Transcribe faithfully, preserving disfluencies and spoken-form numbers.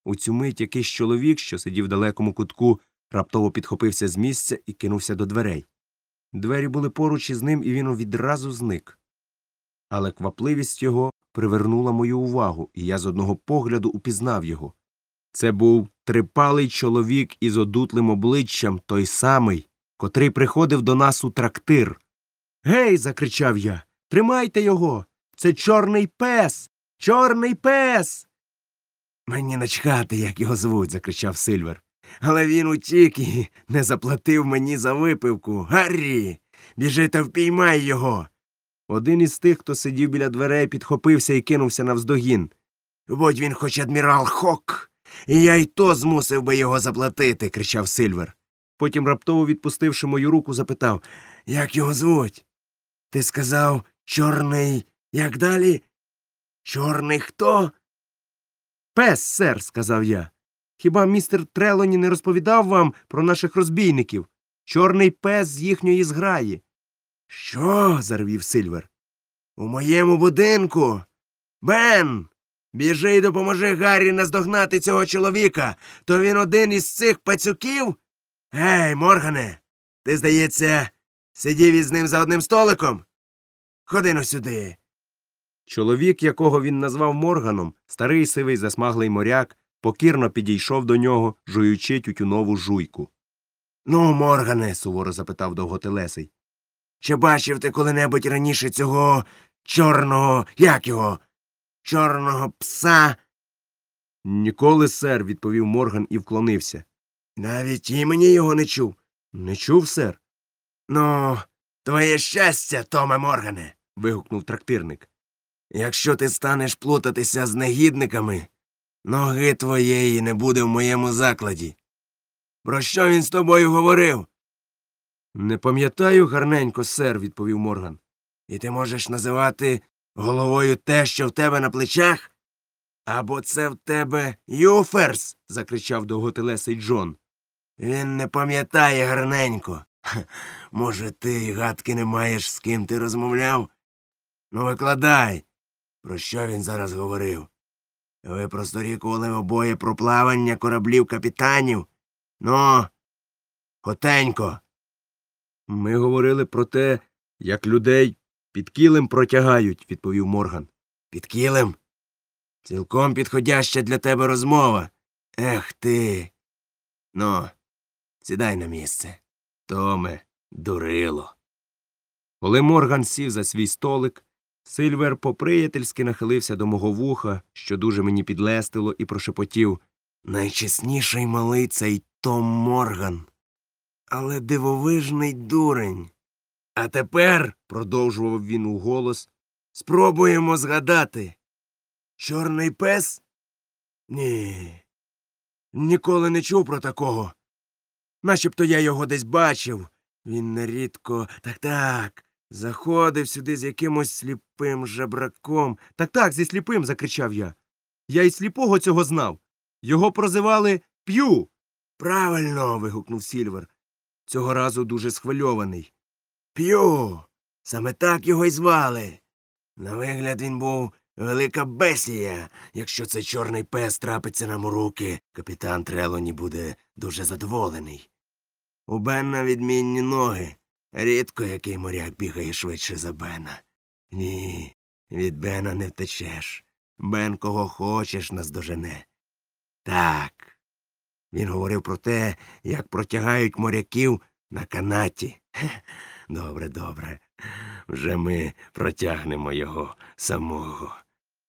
У цю мить якийсь чоловік, що сидів в далекому кутку, раптово підхопився з місця і кинувся до дверей. Двері були поруч із ним, і він відразу зник. Але квапливість його привернула мою увагу, і я з одного погляду упізнав його. Це був трипалий чоловік із одутлим обличчям, той самий, котрий приходив до нас у трактир. «Гей!» – закричав я. «Тримайте його! Це чорний пес! Чорний пес!» «Мені начхати, як його звуть!» – закричав Сильвер. «Але він утік і не заплатив мені за випивку! Гаррі! Біжи та впіймай його!» Один із тих, хто сидів біля дверей, підхопився і кинувся навздогін. «Будь він хоч адмірал Хок, і я й то змусив би його заплатити!» – кричав Сильвер. Потім, раптово відпустивши мою руку, запитав: «Як його звуть?» «Ти сказав, чорний... як далі? Чорний хто?» «Пес, сер», – сказав я. «Хіба містер Трелоні не розповідав вам про наших розбійників? Чорний пес з їхньої зграї». «Що?» – зарвів Сильвер. «У моєму будинку? Бен! Біжи й допоможи Гаррі наздогнати цього чоловіка, то він один із цих пацюків? Гей, Моргане, ти, здається, сидів із ним за одним столиком? Ходи-но сюди». Чоловік, якого він назвав Морганом, старий сивий засмаглий моряк, покірно підійшов до нього, жуючи тютюнову жуйку. «Ну, Моргане», – суворо запитав довготелесий, «чи бачив ти коли-небудь раніше цього чорного, як його, чорного пса?» «Ніколи, сер», – відповів Морган і вклонився. «Навіть імені його не чув?» «Не чув, сер». «Ну, твоє щастя, Томе Моргане», – вигукнув трактирник. «Якщо ти станеш плутатися з негідниками, ноги твоєї не буде в моєму закладі. Про що він з тобою говорив?» «Не пам'ятаю гарненько, сер», – відповів Морган. «І ти можеш називати головою те, що в тебе на плечах? Або це в тебе Юферс?» – закричав довготелесий Джон. «Він не пам'ятає гарненько. Ха, може, ти й гадки не маєш, з ким ти розмовляв? Ну, викладай, про що він зараз говорив? Ви просторікували обоє про плавання кораблів капітанів? Ну, хотенько». «Ми говорили про те, як людей під килим протягають», – відповів Морган. «Під килим? Цілком підходяща для тебе розмова. Ех ти. Ну, сідай на місце. Томе, дурило». Коли Морган сів за свій столик, Сильвер по-приятельськи нахилився до мого вуха, що дуже мені підлестило, і прошепотів: «Найчесніший малий цей Том Морган. Але дивовижний дурень. А тепер, – продовжував він уголос, – спробуємо згадати. Чорний пес? Ні. Ніколи не чув про такого. Начебто я його десь бачив. Він нерідко, так-так, заходив сюди з якимось сліпим жебраком. Так-так, зі сліпим, – закричав я. Я й сліпого цього знав. Його прозивали П'ю. Правильно, – вигукнув Сільвер, цього разу дуже схвильований. П'ю. Саме так його й звали. На вигляд він був велика бесія. Якщо цей чорний пес трапиться нам у руки, капітан Трелоні буде дуже задоволений. У Бена відмінні ноги. Рідко який моряк бігає швидше за Бена. Ні, від Бена не втечеш. Бен кого хочеш наздожене. Так. Він говорив про те, як протягають моряків на канаті. Добре, добре. Вже ми протягнемо його самого.